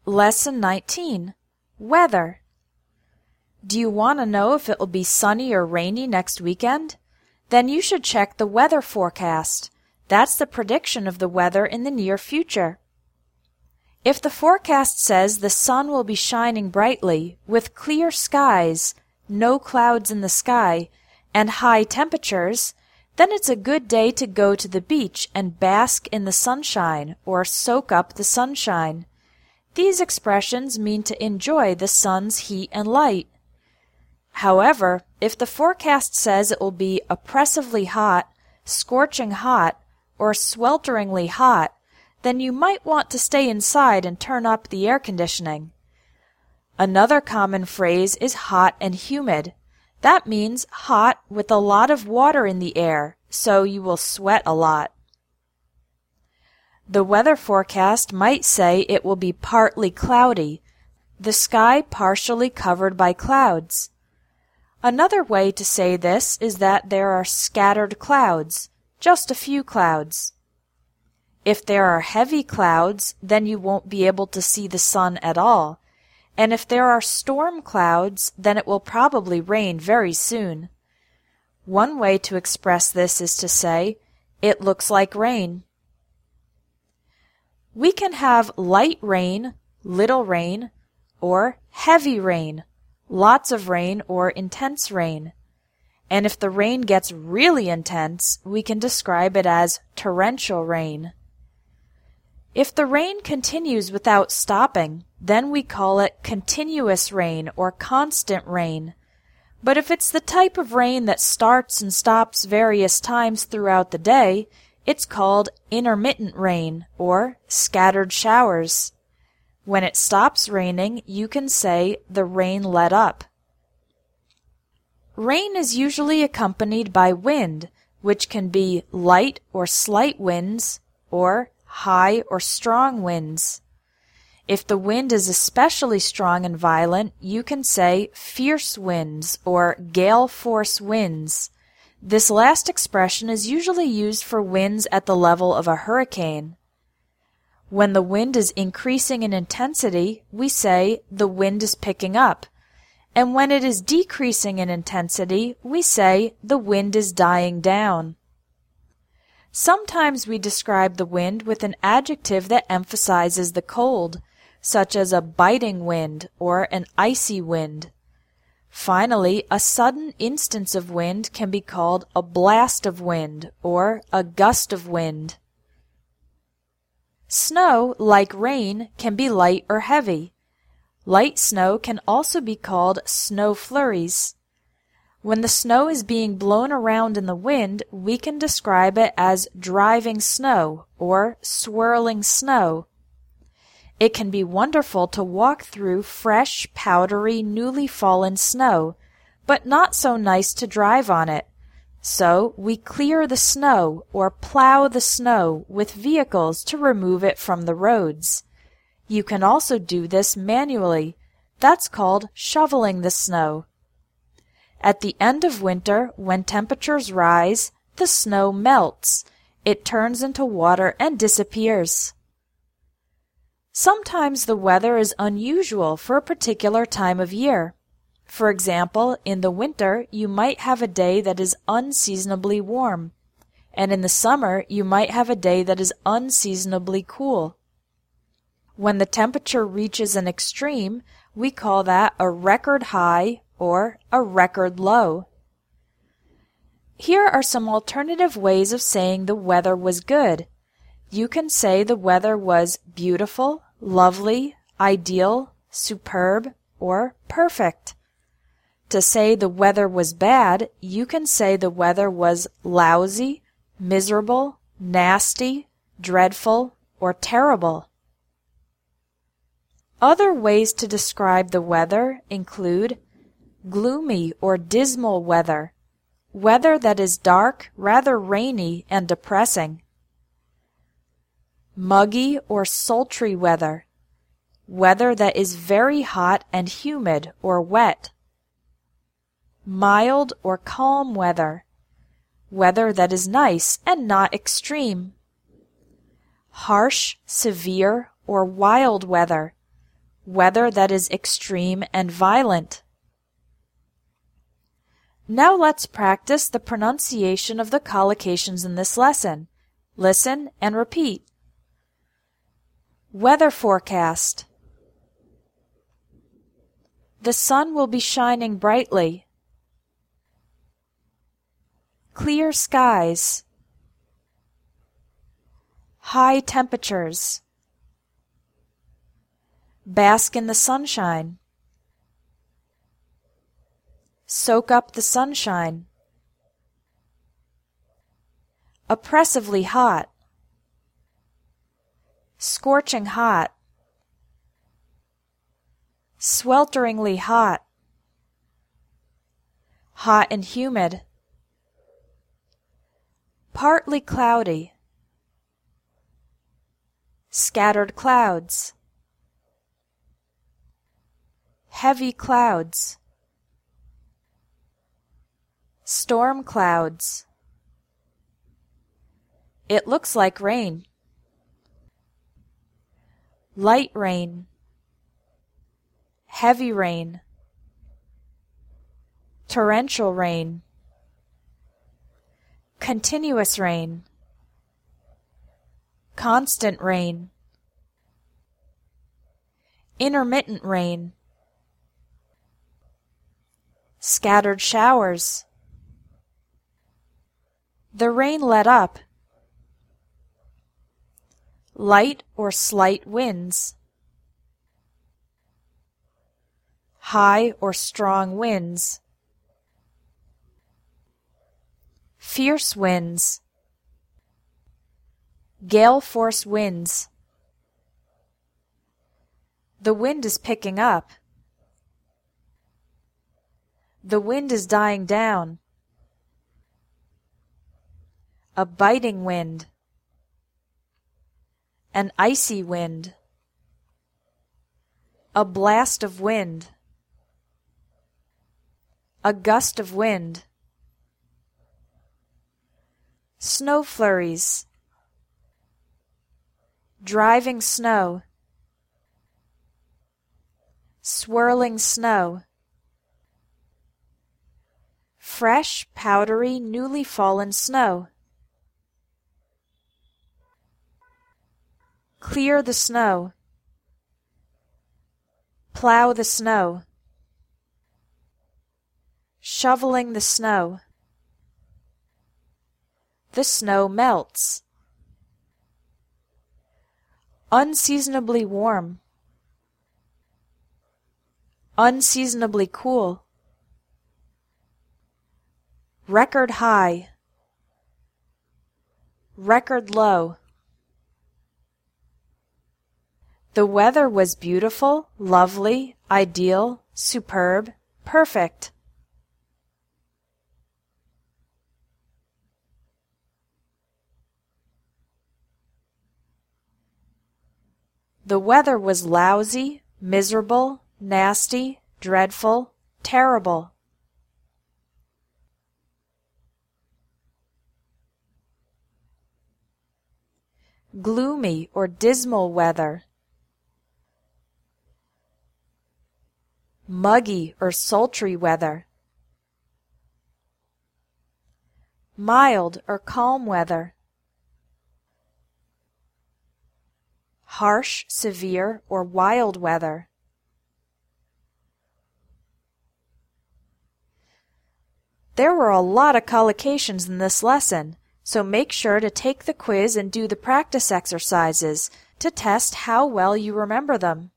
Lesson 19. Weather. Do you want to know if it will be sunny or rainy next weekend? Then you should check the weather forecast. That's the prediction of the weather in the near future. If the forecast says the sun will be shining brightly, with clear skies, no clouds in the sky, and high temperatures, then it's a good day to go to the beach and bask in the sunshine or soak up the sunshine. These expressions mean to enjoy the sun's heat and light. However, if the forecast says it will be oppressively hot, scorching hot, or swelteringly hot, then you might want to stay inside and turn up the air conditioning. Another common phrase is hot and humid. That means hot with a lot of water in the air, so you will sweat a lot. The weather forecast might say it will be partly cloudy, the sky partially covered by clouds. Another way to say this is that there are scattered clouds, just a few clouds. If there are heavy clouds, then you won't be able to see the sun at all. And if there are storm clouds, then it will probably rain very soon. One way to express this is to say, it looks like rain. We can have light rain, little rain, or heavy rain, lots of rain or intense rain. And if the rain gets really intense, we can describe it as torrential rain. If the rain continues without stopping, then we call it continuous rain or constant rain. But if it's the type of rain that starts and stops various times throughout the day, it's called intermittent rain or scattered showers. When it stops raining, you can say the rain let up. Rain is usually accompanied by wind, which can be light or slight winds, or high or strong winds. If the wind is especially strong and violent, you can say fierce winds or gale force winds. This last expression is usually used for winds at the level of a hurricane. When the wind is increasing in intensity, we say the wind is picking up. And when it is decreasing in intensity, we say the wind is dying down. Sometimes we describe the wind with an adjective that emphasizes the cold, such as a biting wind or an icy wind. Finally, a sudden instance of wind can be called a blast of wind or a gust of wind. Snow, like rain, can be light or heavy. Light snow can also be called snow flurries. When the snow is being blown around in the wind, we can describe it as driving snow or swirling snow. It can be wonderful to walk through fresh, powdery, newly fallen snow, but not so nice to drive on it. So we clear the snow or plow the snow with vehicles to remove it from the roads. You can also do this manually. That's called shoveling the snow. At the end of winter, when temperatures rise, the snow melts. It turns into water and disappears. Sometimes the weather is unusual for a particular time of year. For example, in the winter, you might have a day that is unseasonably warm, and in the summer, you might have a day that is unseasonably cool. When the temperature reaches an extreme, we call that a record high or a record low. Here are some alternative ways of saying the weather was good. You can say the weather was beautiful, lovely, ideal, superb, or perfect. To say the weather was bad, you can say the weather was lousy, miserable, nasty, dreadful, or terrible. Other ways to describe the weather include gloomy or dismal weather, weather that is dark, rather rainy, and depressing. Muggy or sultry weather, weather that is very hot and humid or wet. Mild or calm weather, weather that is nice and not extreme. Harsh, severe, or wild weather, weather that is extreme and violent. Now let's practice the pronunciation of the collocations in this lesson. Listen and repeat. Weather forecast. The sun will be shining brightly. Clear skies. High temperatures. Bask in the sunshine. Soak up the sunshine. Oppressively hot. Scorching hot. Swelteringly hot. Hot and humid. Partly cloudy. Scattered clouds. Heavy clouds. Storm clouds. It looks like rain. Light rain. Heavy rain. Torrential rain. Continuous rain. Constant rain. Intermittent rain. Scattered showers. The rain let up. Light or slight winds. High or strong winds. Fierce winds. Gale force winds. The wind is picking up. The wind is dying down. A biting wind. An icy wind. A blast of wind. A gust of wind. Snow flurries. Driving snow. Swirling snow. Fresh, powdery, newly fallen snow. Clear the snow. Plow the snow. Shoveling the snow. The snow melts. Unseasonably warm. Unseasonably cool. Record high. Record low. The weather was beautiful, lovely, ideal, superb, perfect. The weather was lousy, miserable, nasty, dreadful, terrible. Gloomy or dismal weather. Muggy or sultry weather. Mild or calm weather. Harsh, severe, or wild weather. There were a lot of collocations in this lesson, so make sure to take the quiz and do the practice exercises to test how well you remember them.